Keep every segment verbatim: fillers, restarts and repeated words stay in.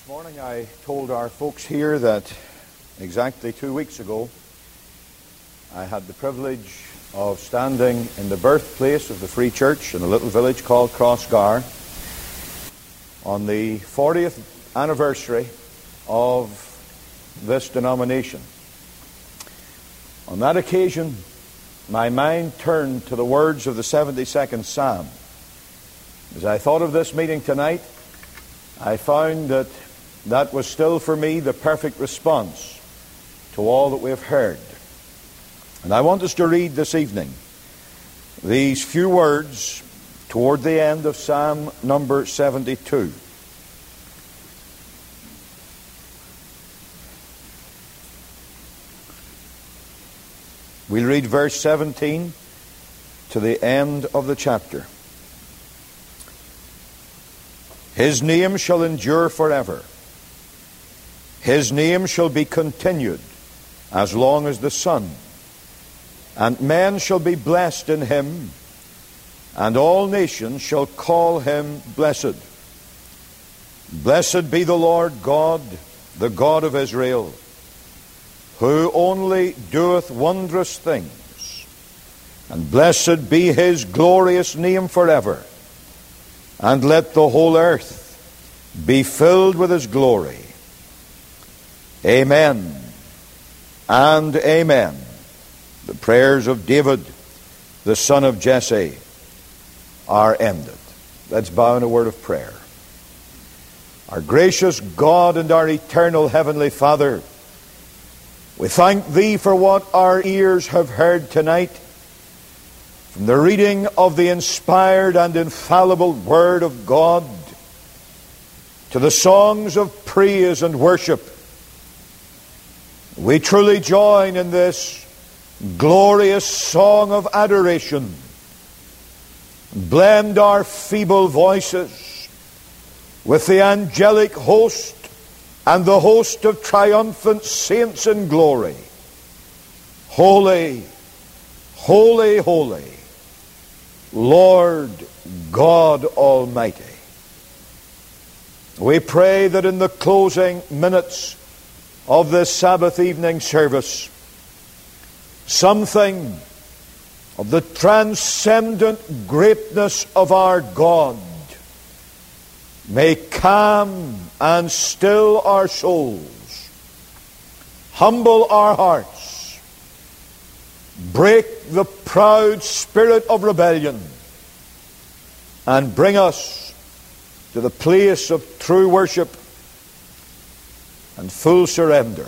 This morning I told our folks here that exactly two weeks ago I had the privilege of standing in the birthplace of the Free Church in a little village called Crossgar on the fortieth anniversary of this denomination. On that occasion, my mind turned to the words of the seventy-second Psalm. As I thought of this meeting tonight, I found that that was still for me the perfect response to all that we have heard. And I want us to read this evening these few words toward the end of Psalm number seventy-two. We'll read verse seventeen to the end of the chapter. His name shall endure forever. His name shall be continued as long as the sun. And men shall be blessed in him, and all nations shall call him blessed. Blessed be the Lord God, the God of Israel, who only doeth wondrous things. And blessed be his glorious name forever. And let the whole earth be filled with his glory. Amen and amen. The prayers of David, the son of Jesse, are ended. Let's bow in a word of prayer. Our gracious God and our eternal Heavenly Father, we thank Thee for what our ears have heard tonight from the reading of the inspired and infallible Word of God to the songs of praise and worship. We truly join in this glorious song of adoration. Blend our feeble voices with the angelic host and the host of triumphant saints in glory. Holy, holy, holy, Lord God Almighty. We pray that in the closing minutes of this Sabbath evening service, something of the transcendent greatness of our God may calm and still our souls, humble our hearts, break the proud spirit of rebellion, and bring us to the place of true worship and full surrender.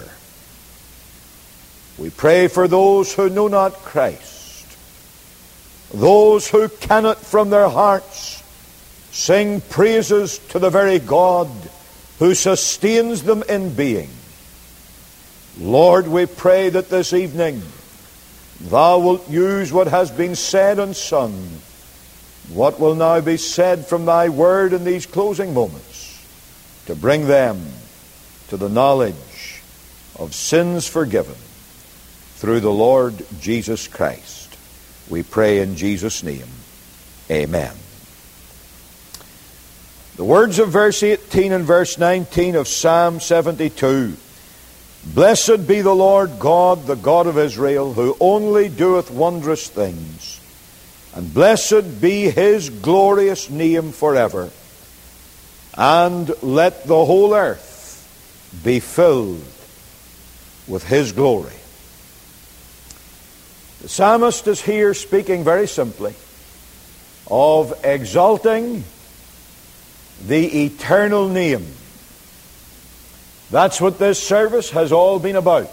We pray for those who know not Christ, those who cannot from their hearts sing praises to the very God who sustains them in being. Lord, we pray that this evening Thou wilt use what has been said and sung, what will now be said from Thy Word in these closing moments, to bring them to the knowledge of sins forgiven through the Lord Jesus Christ. We pray in Jesus' name. Amen. The words of verse eighteen and verse nineteen of Psalm seventy-two. Blessed be the Lord God, the God of Israel, who only doeth wondrous things. And blessed be his glorious name forever. And let the whole earth be filled with his glory. The psalmist is here speaking very simply of exalting the eternal name. That's what this service has all been about.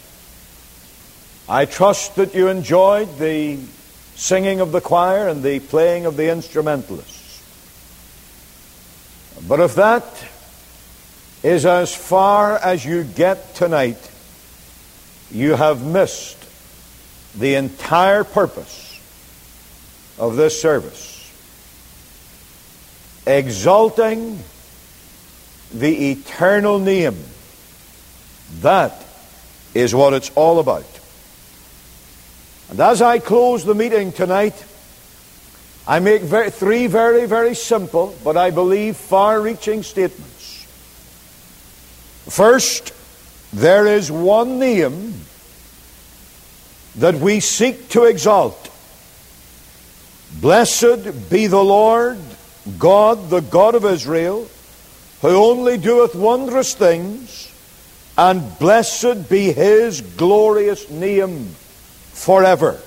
I trust that you enjoyed the singing of the choir and the playing of the instrumentalists. But if that is as far as you get tonight, you have missed the entire purpose of this service. Exalting the eternal name. That is what it's all about. And as I close the meeting tonight, I make very, three very, very simple, but I believe far-reaching statements. First, there is one name that we seek to exalt. Blessed be the Lord God, the God of Israel, who only doeth wondrous things, and blessed be his glorious name forever.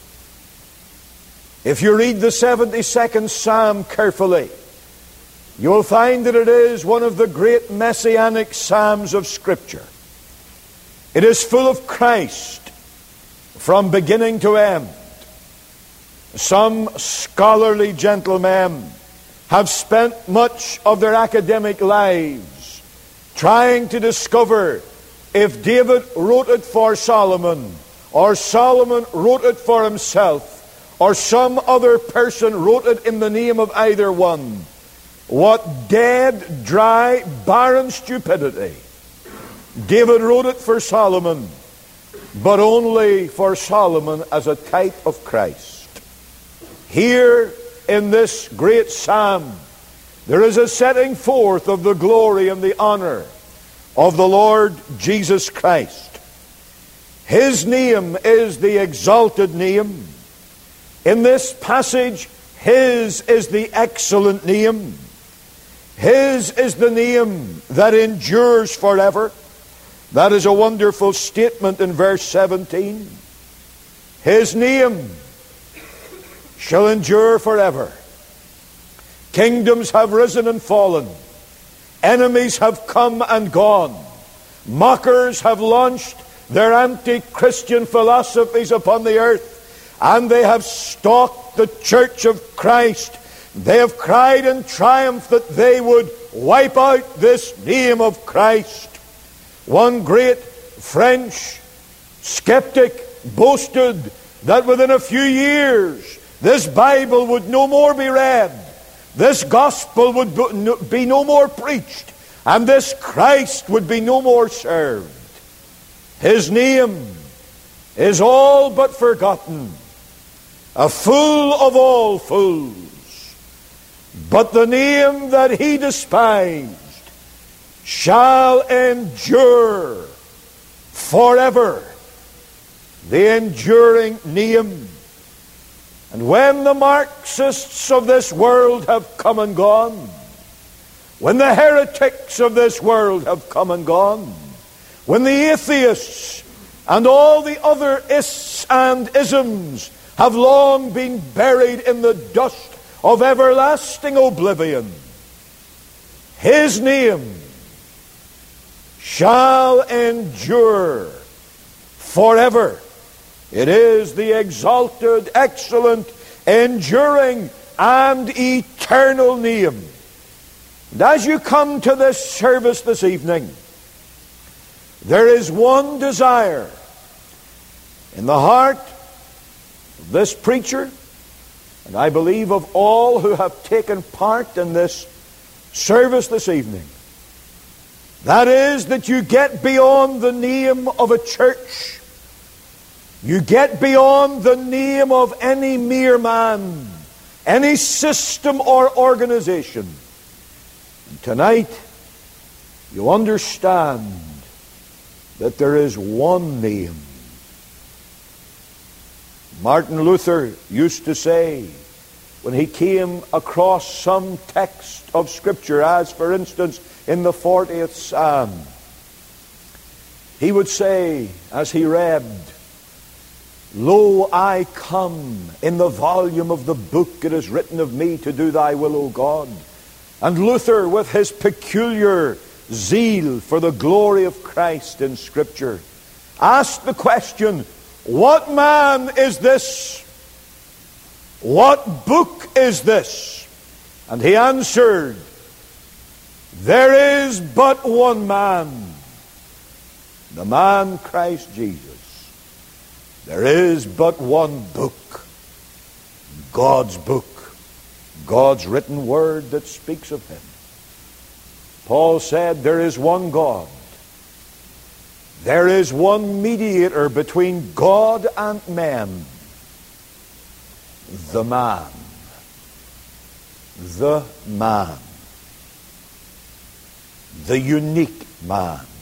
If you read the seventy-second Psalm carefully, you will find that it is one of the great messianic psalms of Scripture. It is full of Christ from beginning to end. Some scholarly gentlemen have spent much of their academic lives trying to discover if David wrote it for Solomon, or Solomon wrote it for himself, or some other person wrote it in the name of either one. What dead, dry, barren stupidity. David wrote it for Solomon, but only for Solomon as a type of Christ. Here in this great psalm, there is a setting forth of the glory and the honor of the Lord Jesus Christ. His name is the exalted name. In this passage, his is the excellent name. His is the name that endures forever. That is a wonderful statement in verse seventeen. His name shall endure forever. Kingdoms have risen and fallen. Enemies have come and gone. Mockers have launched their anti-Christian philosophies upon the earth, and they have stalked the church of Christ. They have cried in triumph that they would wipe out this name of Christ. One great French skeptic boasted that within a few years this Bible would no more be read, this gospel would be no more preached, and this Christ would be no more served. His name is all but forgotten, a fool of all fools. But the name that he despised shall endure forever. The enduring name. And when the Marxists of this world have come and gone, when the heretics of this world have come and gone, when the atheists and all the other ists and isms have long been buried in the dust of everlasting oblivion, his name shall endure forever. It is the exalted, excellent, enduring, and eternal name. And as you come to this service this evening, there is one desire in the heart of this preacher, and I believe of all who have taken part in this service this evening. That is, that you get beyond the name of a church. You get beyond the name of any mere man, any system or organization. And tonight, you understand that there is one name. Martin Luther used to say, when he came across some text of Scripture, as for instance in the fortieth Psalm, he would say, as he read, "Lo, I come, in the volume of the book it is written of me to do thy will, O God." And Luther, with his peculiar zeal for the glory of Christ in Scripture, asked the question, what man is this? What book is this? And he answered, there is but one man, the man Christ Jesus. There is but one book, God's book, God's written word that speaks of him. Paul said, there is one God. There is one mediator between God and men, the man. The man. The unique man.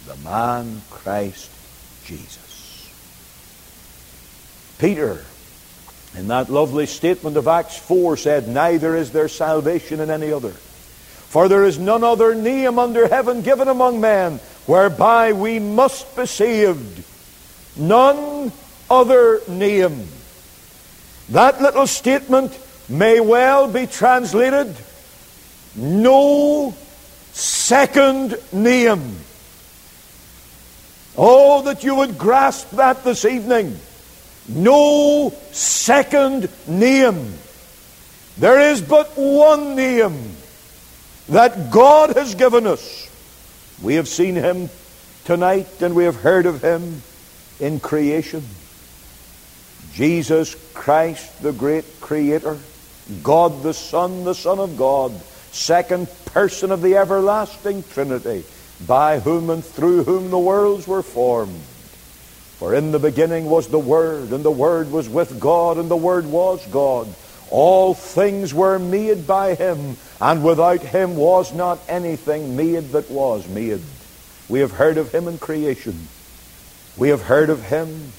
the man Christ Jesus. Peter, in that lovely statement of Acts four, said, "Neither is there salvation in any other. For there is none other name under heaven given among men whereby we must be saved." None other name. That little statement may well be translated, no second name. Oh, that you would grasp that this evening. No second name. There is but one name that God has given us. We have seen Him tonight and we have heard of Him in creation. Jesus Christ, the great Creator, God the Son, the Son of God, second person of the everlasting Trinity, by whom and through whom the worlds were formed. For in the beginning was the Word, and the Word was with God, and the Word was God. All things were made by Him, and without Him was not anything made that was made. We have heard of Him in creation. We have heard of Him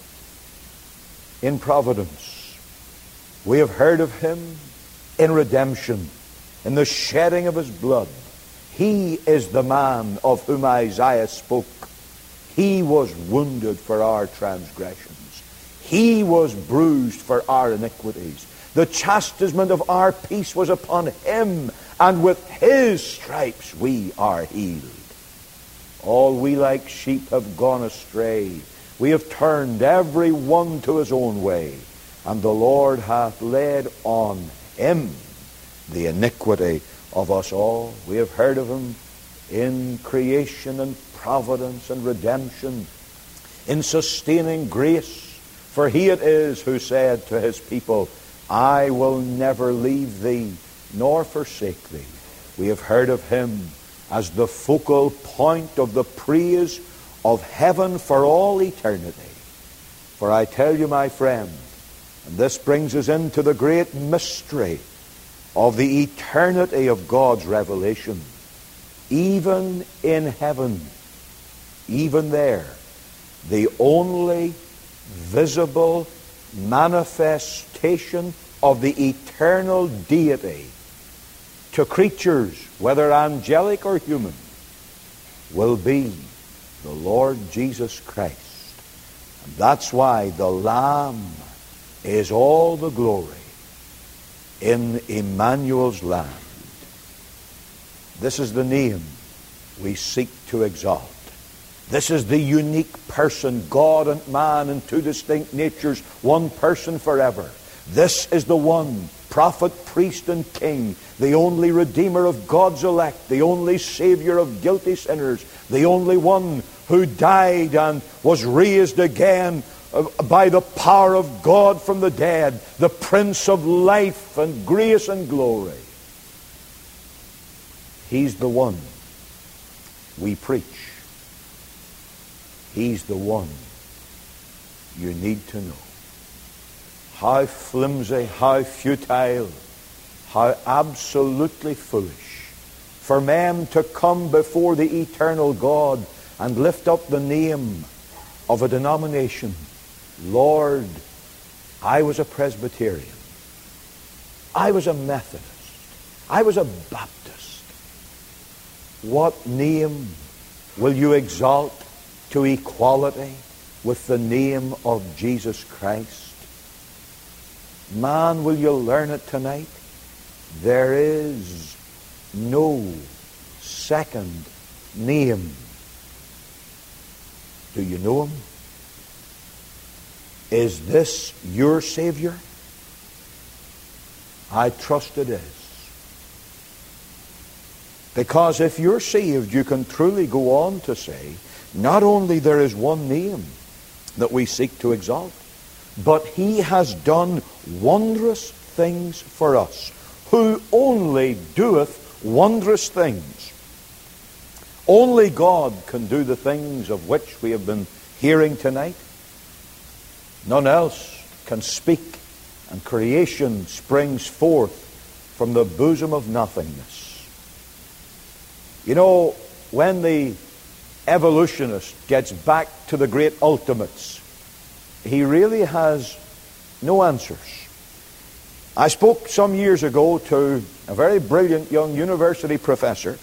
in providence. We have heard of Him in redemption, in the shedding of His blood. He is the man of whom Isaiah spoke. He was wounded for our transgressions. He was bruised for our iniquities. The chastisement of our peace was upon Him, and with His stripes we are healed. All we like sheep have gone astray. We have turned every one to his own way, and the Lord hath laid on Him the iniquity of us all. We have heard of Him in creation and providence and redemption, in sustaining grace. For He it is who said to His people, "I will never leave thee nor forsake thee." We have heard of Him as the focal point of the praise of heaven for all eternity. For I tell you, my friend, and this brings us into the great mystery of the eternity of God's revelation, even in heaven, even there, the only visible manifestation of the eternal deity to creatures, whether angelic or human, will be the Lord Jesus Christ. And that's why the Lamb is all the glory in Emmanuel's land. This is the name we seek to exalt. This is the unique person, God and man in two distinct natures, one person forever. This is the one, prophet, priest, and king, the only redeemer of God's elect, the only savior of guilty sinners, the only one who died and was raised again by the power of God from the dead, the Prince of life and grace and glory. He's the one we preach. He's the one you need to know. How flimsy, how futile, how absolutely foolish for men to come before the eternal God and lift up the name of a denomination. Lord, I was a Presbyterian. I was a Methodist. I was a Baptist. What name will you exalt to equality with the name of Jesus Christ? Man, will you learn it tonight? There is no second name. Do you know Him? Is this your Savior? I trust it is. Because if you're saved, you can truly go on to say, not only there is one name that we seek to exalt, but He has done wondrous things for us, who only doeth wondrous things. Only God can do the things of which we have been hearing tonight. None else can speak, and creation springs forth from the bosom of nothingness. You know, when the evolutionist gets back to the great ultimates, he really has no answers. I spoke some years ago to a very brilliant young university professor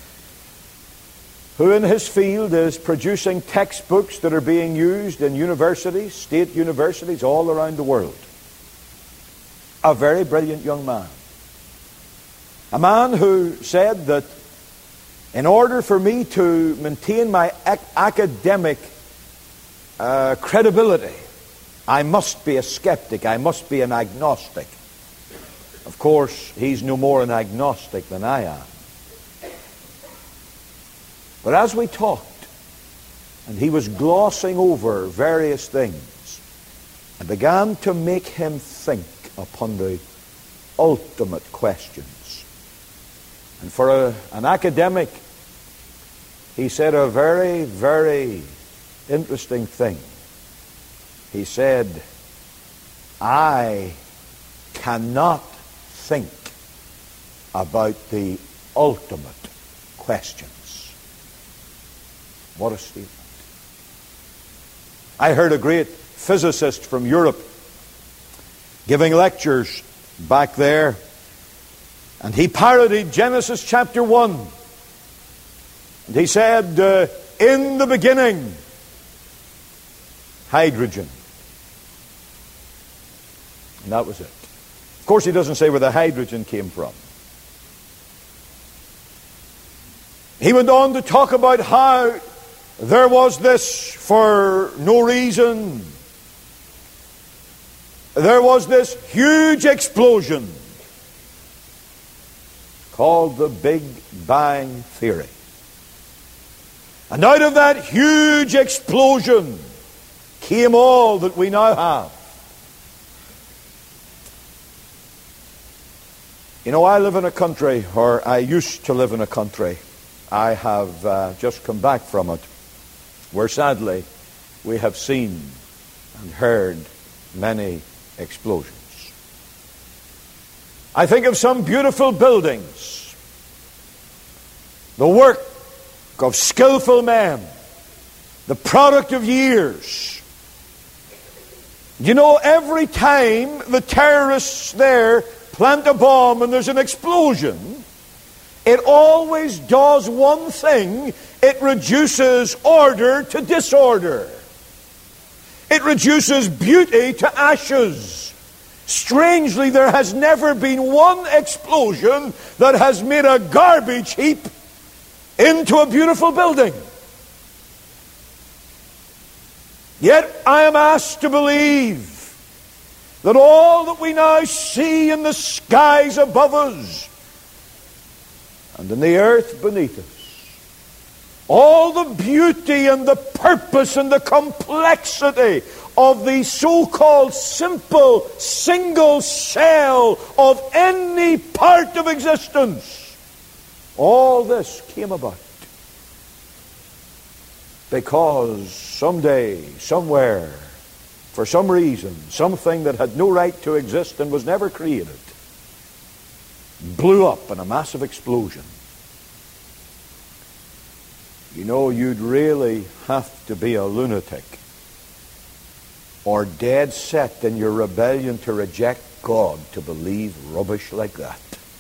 who in his field is producing textbooks that are being used in universities, state universities all around the world. A very brilliant young man. A man who said that in order for me to maintain my ac- academic uh, credibility, I must be a skeptic, I must be an agnostic. Of course, he's no more an agnostic than I am. But as we talked, and he was glossing over various things, I began to make him think upon the ultimate questions. And for a, an academic, he said a very, very interesting thing. He said, I cannot think about the ultimate questions. What a statement. I heard a great physicist from Europe giving lectures back there, and he parodied Genesis chapter one. And he said, uh, in the beginning, hydrogen. And that was it. Of course, he doesn't say where the hydrogen came from. He went on to talk about how there was this, for no reason, there was this huge explosion called the Big Bang Theory. And out of that huge explosion came all that we now have. You know, I live in a country, or I used to live in a country, I have uh, just come back from it, where sadly we have seen and heard many explosions. I think of some beautiful buildings, the work of skillful men, the product of years. You know, every time the terrorists there plant a bomb and there's an explosion, it always does one thing. It reduces order to disorder. It reduces beauty to ashes. Strangely, there has never been one explosion that has made a garbage heap into a beautiful building. Yet I am asked to believe that all that we now see in the skies above us and in the earth beneath us, all the beauty and the purpose and the complexity of the so-called simple single cell of any part of existence, all this came about because someday, somewhere, for some reason, something that had no right to exist and was never created blew up in a massive explosion. You know, you'd really have to be a lunatic or dead set in your rebellion to reject God to believe rubbish like that.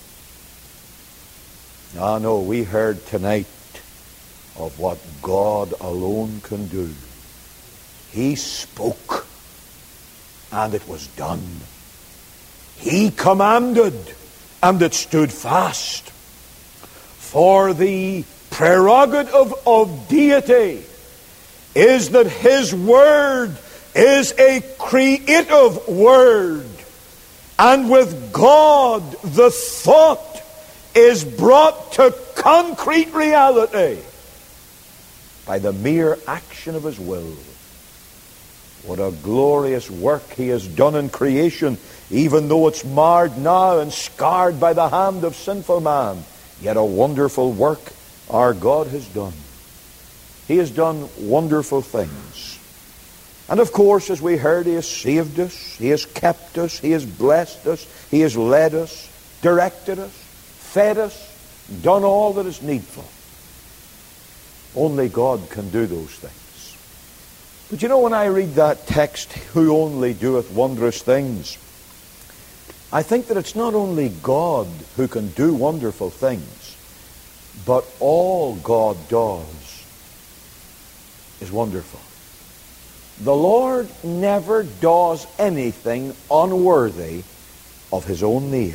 Ah, no, we heard tonight of what God alone can do. He spoke, and it was done. He commanded, and it stood fast. For the prerogative of deity is that His Word is a creative Word. And with God, the thought is brought to concrete reality by the mere action of His will. What a glorious work He has done in creation, even though it's marred now and scarred by the hand of sinful man. Yet a wonderful work our God has done. He has done wonderful things. And of course, as we heard, He has saved us, He has kept us, He has blessed us, He has led us, directed us, fed us, done all that is needful. Only God can do those things. But you know, when I read that text, who only doeth wondrous things, I think that it's not only God who can do wonderful things, but all God does is wonderful. The Lord never does anything unworthy of his own name.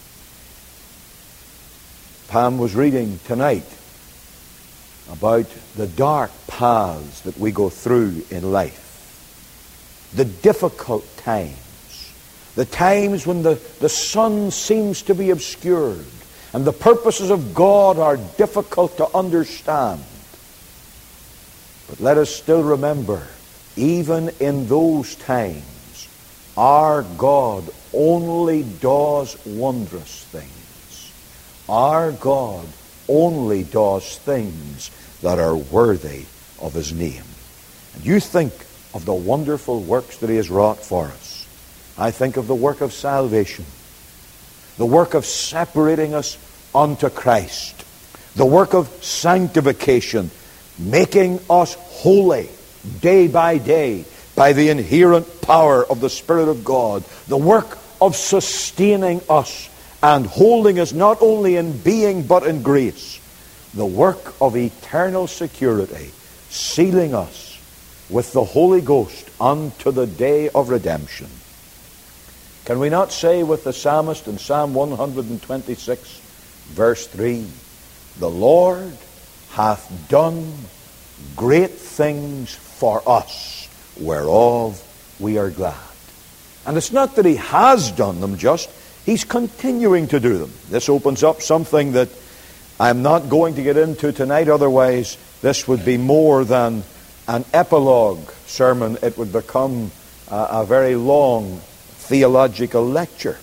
Pam was reading tonight about the dark paths that we go through in life, the difficult times, the times when the, the sun seems to be obscured and the purposes of God are difficult to understand. But let us still remember, even in those times, our God only does wondrous things. Our God only does things that are worthy of his name. And you think of the wonderful works that he has wrought for us. I think of the work of salvation, the work of separating us unto Christ, the work of sanctification, making us holy day by day by the inherent power of the Spirit of God, the work of sustaining us and holding us not only in being but in grace, the work of eternal security, sealing us with the Holy Ghost unto the day of redemption. Can we not say with the psalmist in Psalm one twenty-six, verse three, the Lord hath done great things for us, whereof we are glad. And it's not that he has done them just, he's continuing to do them. This opens up something that I'm not going to get into tonight, otherwise this would be more than an epilogue sermon. It would become a, a very long theological lecture.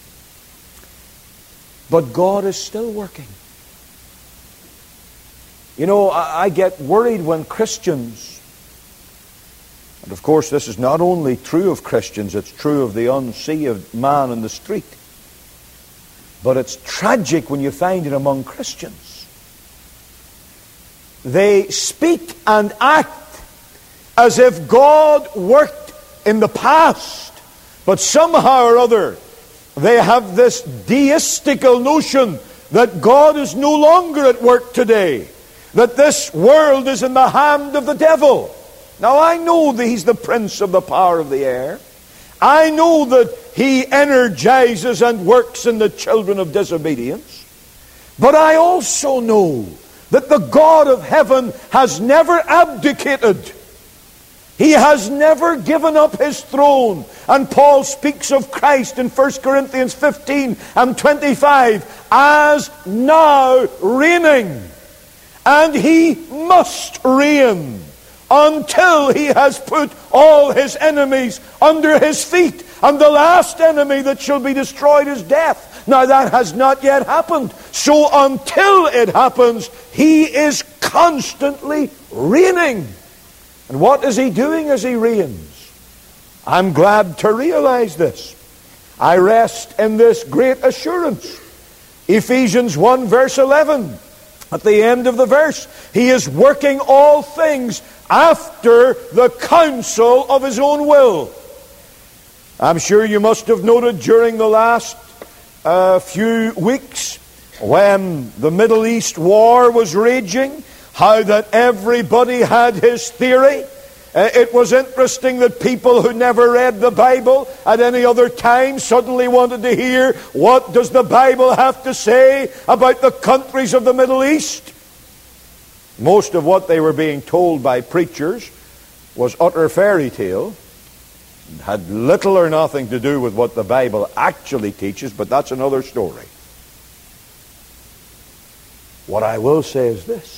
But God is still working. You know, I, I get worried when Christians, and of course this is not only true of Christians, it's true of the unsaved man in the street. But it's tragic when you find it among Christians. They speak and act as if God worked in the past, but somehow or other they have this deistical notion that God is no longer at work today, that this world is in the hand of the devil. Now I know that he's the prince of the power of the air. I know that he energizes and works in the children of disobedience. But I also know that the God of heaven has never abdicated. He has never given up his throne. And Paul speaks of Christ in First Corinthians fifteen and twenty-five as now reigning. And he must reign until he has put all his enemies under his feet. And the last enemy that shall be destroyed is death. Now that has not yet happened. So until it happens, he is constantly reigning. And what is he doing as he reigns? I'm glad to realize this. I rest in this great assurance. Ephesians one verse eleven. At the end of the verse, he is working all things after the counsel of his own will. I'm sure you must have noted during the last uh, few weeks when the Middle East war was raging, how that everybody had his theory. Uh, it was interesting that people who never read the Bible at any other time suddenly wanted to hear, what does the Bible have to say about the countries of the Middle East? Most of what they were being told by preachers was utter fairy tale. It had little or nothing to do with what the Bible actually teaches, but that's another story. What I will say is this,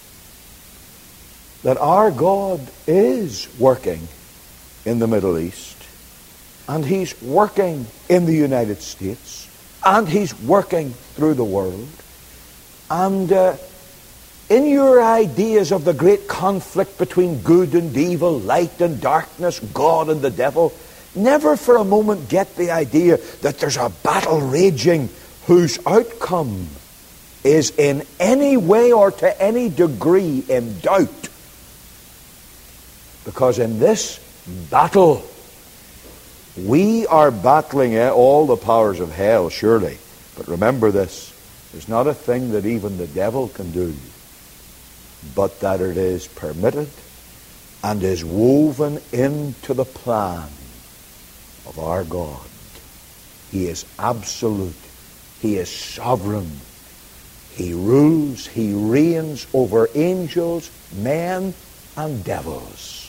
that our God is working in the Middle East, and he's working in the United States, and he's working through the world. And uh, in your ideas of the great conflict between good and evil, light and darkness, God and the devil, never for a moment get the idea that there's a battle raging whose outcome is in any way or to any degree in doubt. Because in this battle, we are battling all the powers of hell, surely. But remember this, there's not a thing that even the devil can do, but that it is permitted and is woven into the plan of our God. He is absolute. He is sovereign. He rules, he reigns over angels, men, and devils.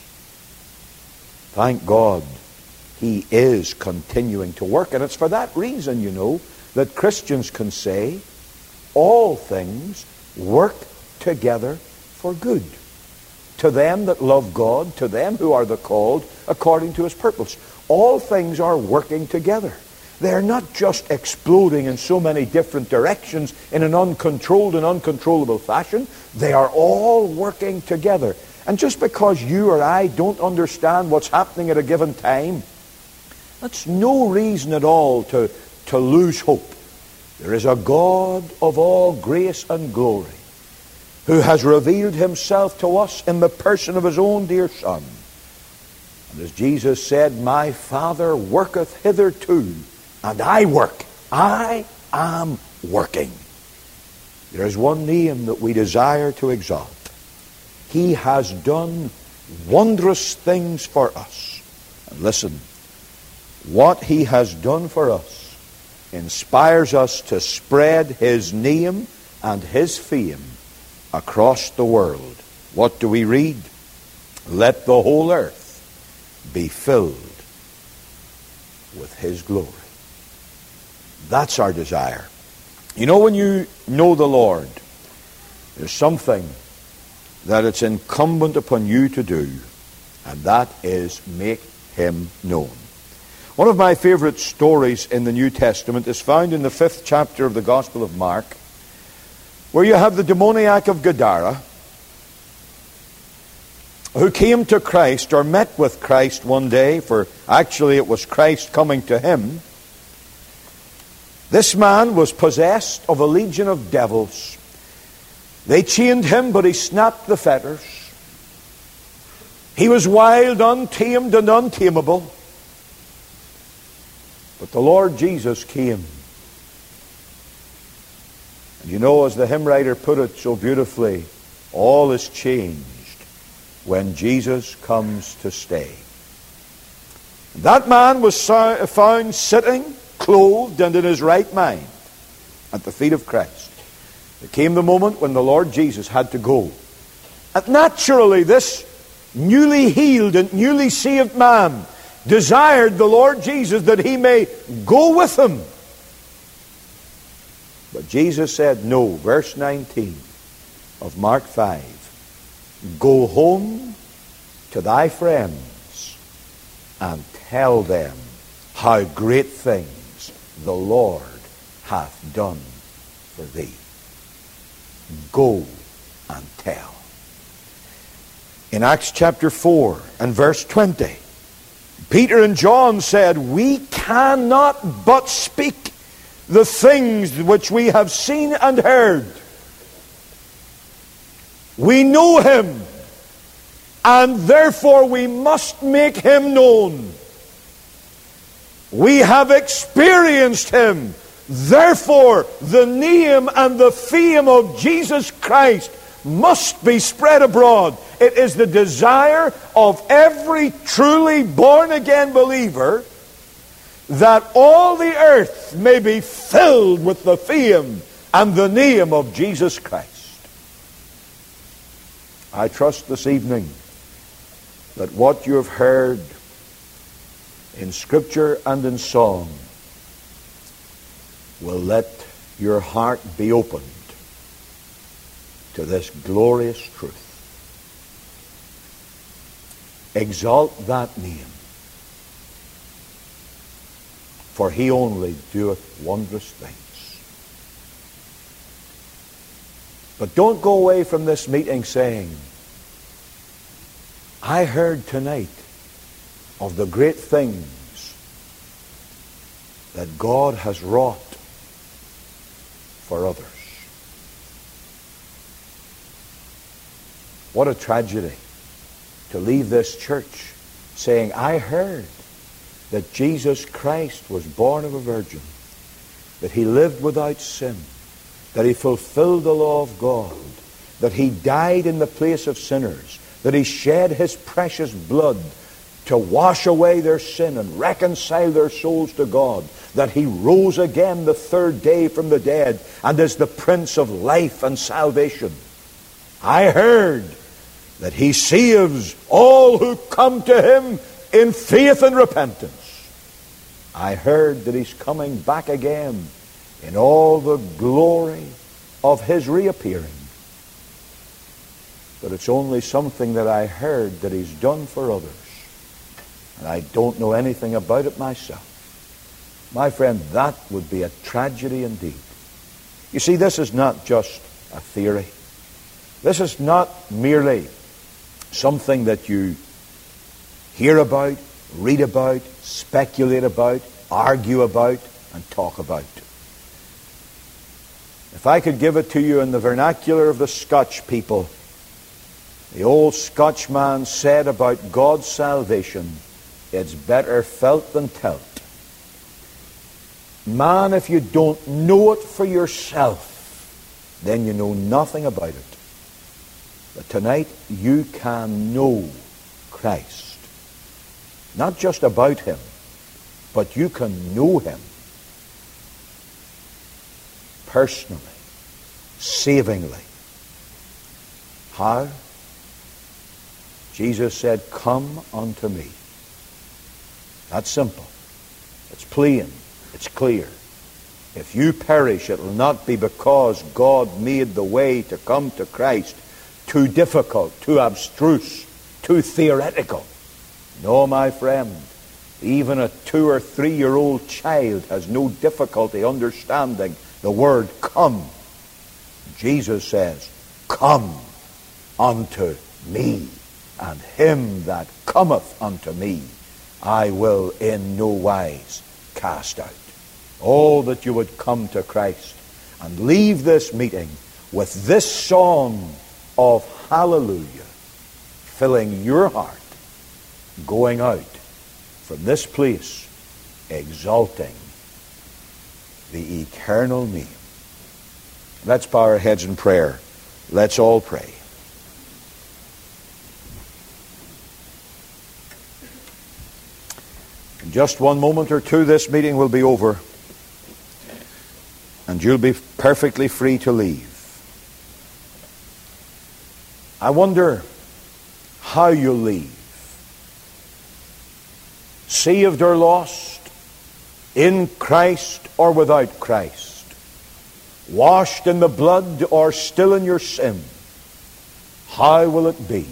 Thank God he is continuing to work. And it's for that reason, you know, that Christians can say, all things work together for good, to them that love God, to them who are the called according to his purpose. All things are working together. They're not just exploding in so many different directions in an uncontrolled and uncontrollable fashion. They are all working together. And just because you or I don't understand what's happening at a given time, that's no reason at all to, to lose hope. There is a God of all grace and glory who has revealed himself to us in the person of his own dear Son. And as Jesus said, my Father worketh hitherto, and I work. I am working. There is one name that we desire to exalt. He has done wondrous things for us. And listen, what he has done for us inspires us to spread his name and his fame across the world. What do we read? Let the whole earth be filled with his glory. That's our desire. You know, when you know the Lord, there's something that it's incumbent upon you to do, and that is make him known. One of my favorite stories in the New Testament is found in the fifth chapter of the Gospel of Mark, where you have the demoniac of Gadara, who came to Christ, or met with Christ one day, for actually it was Christ coming to him. This man was possessed of a legion of devils. They chained him, but he snapped the fetters. He was wild, untamed, and untamable. But the Lord Jesus came. And you know, as the hymn writer put it so beautifully, all is changed when Jesus comes to stay. That man was found sitting, clothed, and in his right mind at the feet of Christ. There came the moment when the Lord Jesus had to go. And naturally, this newly healed and newly saved man desired the Lord Jesus that he may go with him. But Jesus said no. Verse nineteen of Mark five. Go home to thy friends and tell them how great things the Lord hath done for thee. Go and tell. In Acts chapter four and verse twenty, Peter and John said, we cannot but speak the things which we have seen and heard. We know him, and therefore we must make him known. We have experienced him. Therefore, the name and the fame of Jesus Christ must be spread abroad. It is the desire of every truly born-again believer that all the earth may be filled with the fame and the name of Jesus Christ. I trust this evening that what you have heard in Scripture and in song will let your heart be opened to this glorious truth. Exalt that name, for he only doeth wondrous things. But don't go away from this meeting saying, I heard tonight of the great things that God has wrought for others. What a tragedy to leave this church saying, I heard that Jesus Christ was born of a virgin, that he lived without sin, that he fulfilled the law of God, that he died in the place of sinners, that he shed his precious blood to wash away their sin and reconcile their souls to God, that he rose again the third day from the dead and is the Prince of life and salvation. I heard that he saves all who come to him in faith and repentance. I heard that he's coming back again in all the glory of his reappearing. But it's only something that I heard that he's done for others. And I don't know anything about it myself. My friend, that would be a tragedy indeed. You see, this is not just a theory. This is not merely something that you hear about, read about, speculate about, argue about, and talk about. If I could give it to you in the vernacular of the Scotch people, the old Scotchman said about God's salvation, it's better felt than telt. Man, if you don't know it for yourself, then you know nothing about it. But tonight you can know Christ. Not just about him, but you can know him personally, savingly. How? Jesus said, come unto me. That's simple. It's plain. It's clear. If you perish, it will not be because God made the way to come to Christ too difficult, too abstruse, too theoretical. No, my friend. Even a two or three-year-old child has no difficulty understanding the word come. Jesus says, come unto me, and him that cometh unto me I will in no wise cast out. Oh, that you would come to Christ and leave this meeting with this song of hallelujah filling your heart, going out from this place exalting the eternal name. Let's bow our heads in prayer. Let's all pray. In just one moment or two, this meeting will be over, and you'll be perfectly free to leave. I wonder how you'll leave. Saved or lost, in Christ or without Christ, washed in the blood or still in your sin. How will it be?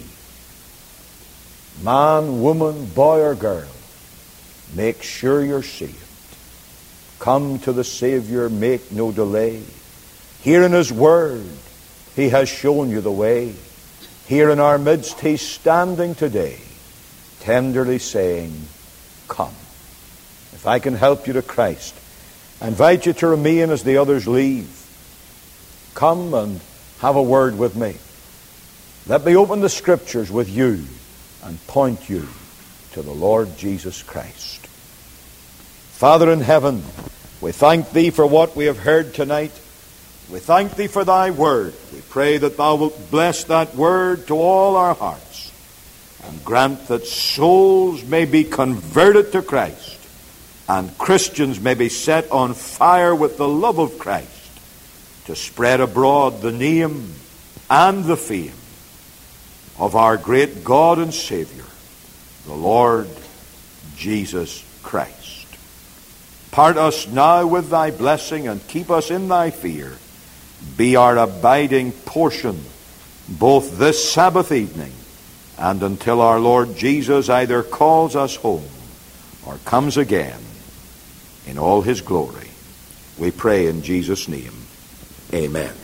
Man, woman, boy or girl, make sure you're saved. Come to the Savior, make no delay. Here in His Word, He has shown you the way. Here in our midst, He's standing today, tenderly saying, come. If I can help you to Christ, I invite you to remain as the others leave. Come and have a word with me. Let me open the Scriptures with you and point you to the Lord Jesus Christ. Father in heaven, we thank Thee for what we have heard tonight. We thank Thee for Thy Word. We pray that Thou wilt bless that Word to all our hearts and grant that souls may be converted to Christ and Christians may be set on fire with the love of Christ to spread abroad the name and the fame of our great God and Savior, the Lord Jesus Christ. Part us now with Thy blessing and keep us in Thy fear. Be our abiding portion both this Sabbath evening and until our Lord Jesus either calls us home or comes again in all His glory. We pray in Jesus' name. Amen.